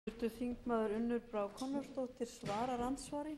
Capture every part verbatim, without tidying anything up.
Háttvirtur þingmaður Unnur Brá Konráðsdóttir svarar andsvari.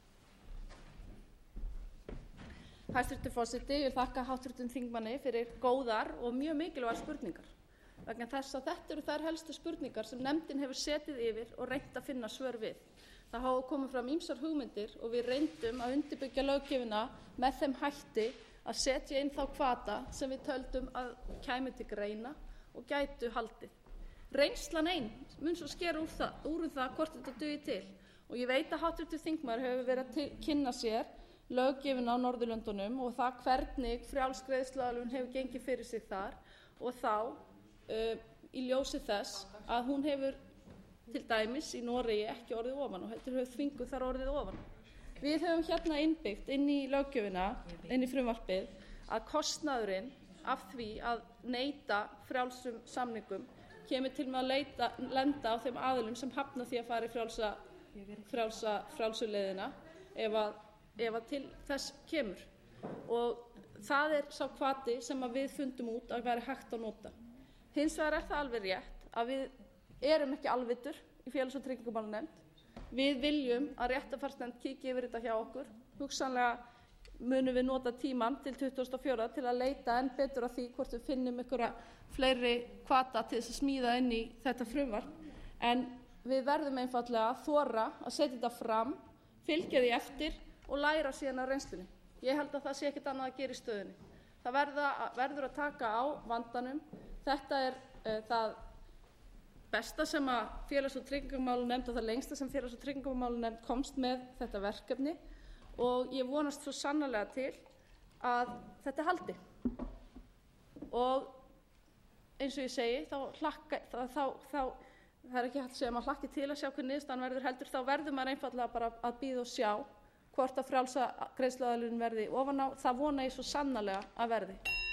Hæstvirtur forseti, ég vil þakka háttvirtum þingmanni fyrir góðar og mjög mikilvægar spurningar vegna þess að þetta eru þær helstu spurningar sem nefndin hefur setið yfir og reynt að finna svör við. Það hafa komið fram ýmsar hugmyndir og við reyndum að undirbyggja löggjöfina með þeim hætti að setja inn þá hvata sem við töldum að kæmi til greina og gætu haldið. Reynslan ein mun svo skera úr það, úr það hvort þetta dugi til og ég veit að háttvirtur þingmaður hefur verið að kynna sér löggjöfina á Norðurlöndunum og það hvernig frjáls greiðsluaðlögun hefur gengið fyrir sig þar og þá uh, í ljósi þess að hún hefur til dæmis í Noregi ekki orðið ofan og heldur hefur þvinguð þar orðið ofan. Við höfum hérna innbyggt inn í löggjöfina, inn í frumvarpið að kostnaðurinn af því að neita frjálsum samningum kemur til með að leita, lenda á þeim aðilum sem hafna því að fara í frjálsa, frjálsa, frjálsuleiðina ef að, ef að til þess kemur. Og það er sá hvati sem að við fundum út að vera hægt að nota. Hins vegar er það alveg rétt að við erum ekki alvitur í félags- og tryggingamálanefnd. Við viljum að réttarfarsnefnd kíki yfir þetta hjá okkur. Hugsanlega munum við nota tímann til tuttugasta og fjórða til að leita enn betur að því hvort við finnum einhverja fleiri hvata til þess að smíða inn í þetta frumvarp. En við verðum einfaldlega að þora að setja þetta fram, fylgja því eftir og læra síðan af reynslunni. Ég held að það sé ekkert annað að gera í stöðunni. Það verða, verður að taka á vandanum. Þetta er uh, það besta sem að félags- og tryggingamálanefnd og það lengsta sem félags- og tryggingamálanefnd komst með þetta verkefni og ég vonast svo sannarlega til að þetta haldi. Og eins og ég segi, þá hlakka, þá, þá, þá, það er ekki hægt að segja að maður hlakki til að sjá hvernig niðurstaðan verður heldur, þá verður maður einfaldlega bara að bíða og sjá hvort að frjálsa greiðsluaðlögun verði ofan á, það vona ég svo sannarlega að verði.